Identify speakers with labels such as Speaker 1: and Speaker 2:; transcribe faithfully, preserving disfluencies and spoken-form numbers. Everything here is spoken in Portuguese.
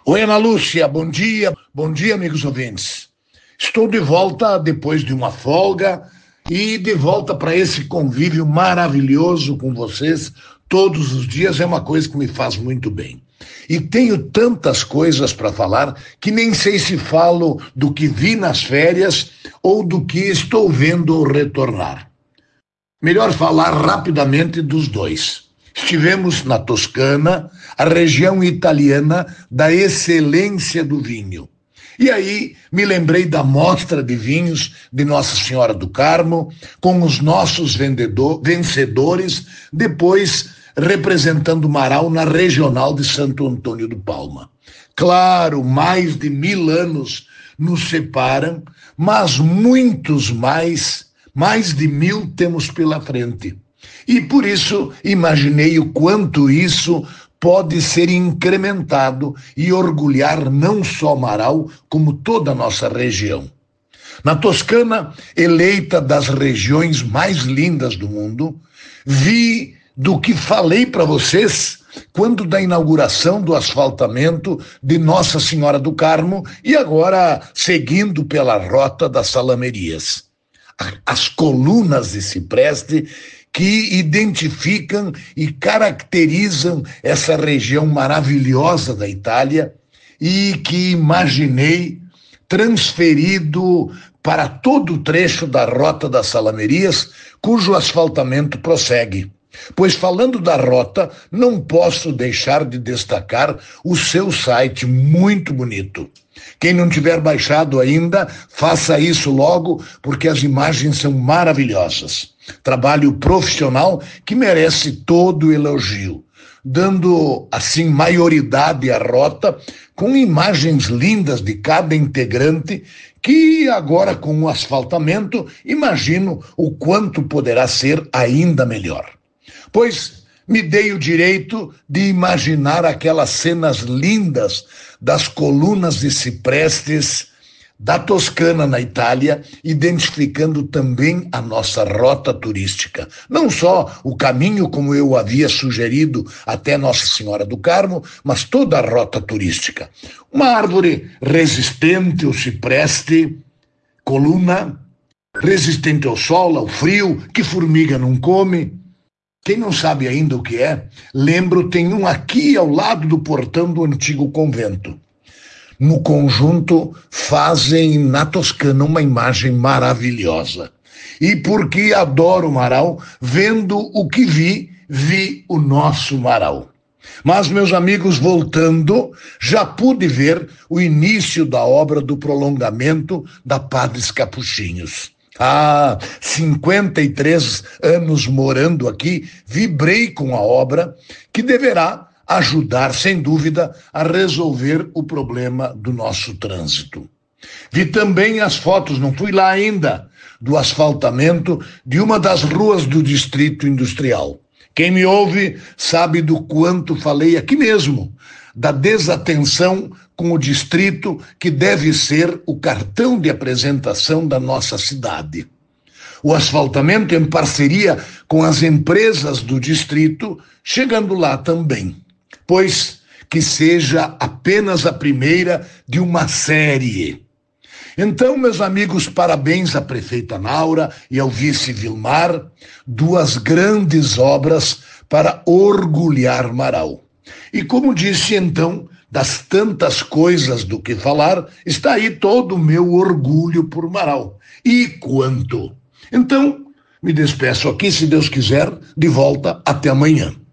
Speaker 1: Oi, Ana Lúcia, bom dia. Bom dia, amigos ouvintes. Estou de volta depois de uma folga e de volta para esse convívio maravilhoso com vocês. Todos os dias é uma coisa que me faz muito bem. E tenho tantas coisas para falar que nem sei se falo do que vi nas férias ou do que estou vendo ao retornar. Melhor falar rapidamente dos dois. Estivemos na Toscana, a região italiana da excelência do vinho. E aí me lembrei da mostra de vinhos de Nossa Senhora do Carmo, com os nossos vendedor, vencedores, depois representando Marau na regional de Santo Antônio do Palma. Claro, mais de mil anos nos separam, mas muitos mais, mais de mil temos pela frente. E por isso imaginei o quanto isso pode ser incrementado e orgulhar não só Marau, como toda a nossa região. Na Toscana, eleita das regiões mais lindas do mundo, vi do que falei para vocês quando da inauguração do asfaltamento de Nossa Senhora do Carmo e agora seguindo pela rota das Salamerias. As colunas de cipreste que identificam e caracterizam essa região maravilhosa da Itália e que imaginei transferido para todo o trecho da Rota das Salamerias, cujo asfaltamento prossegue. Pois falando da rota, não posso deixar de destacar o seu site muito bonito. Quem não tiver baixado ainda, faça isso logo, porque as imagens são maravilhosas. Trabalho profissional que merece todo o elogio, dando assim maioridade à rota, com imagens lindas de cada integrante, que agora com o asfaltamento, imagino o quanto poderá ser ainda melhor. Pois me dei o direito de imaginar aquelas cenas lindas das colunas de ciprestes da Toscana, na Itália, identificando também a nossa rota turística. Não só o caminho, como eu havia sugerido, até Nossa Senhora do Carmo, mas toda a rota turística. Uma árvore resistente, o cipreste, coluna, resistente ao sol, ao frio, que formiga não come. Quem não sabe ainda o que é, lembro, tem um aqui ao lado do portão do antigo convento. No conjunto, fazem na Toscana uma imagem maravilhosa. E porque adoro Marau, vendo o que vi, vi o nosso Marau. Mas, meus amigos, voltando, já pude ver o início da obra do prolongamento da Padres Capuchinhos. Ah, cinquenta e três anos morando aqui, vibrei com a obra que deverá ajudar, sem dúvida, a resolver o problema do nosso trânsito. Vi também as fotos, não fui lá ainda, do asfaltamento de uma das ruas do Distrito Industrial. Quem me ouve sabe do quanto falei aqui mesmo, da desatenção com o distrito que deve ser o cartão de apresentação da nossa cidade. O asfaltamento em parceria com as empresas do distrito, chegando lá também. Pois que seja apenas a primeira de uma série. Então, meus amigos, parabéns à prefeita Naura e ao vice Vilmar, duas grandes obras para orgulhar Marau. E como disse então, das tantas coisas do que falar, está aí todo o meu orgulho por Marau. E quanto? Então, me despeço aqui, se Deus quiser, de volta até amanhã.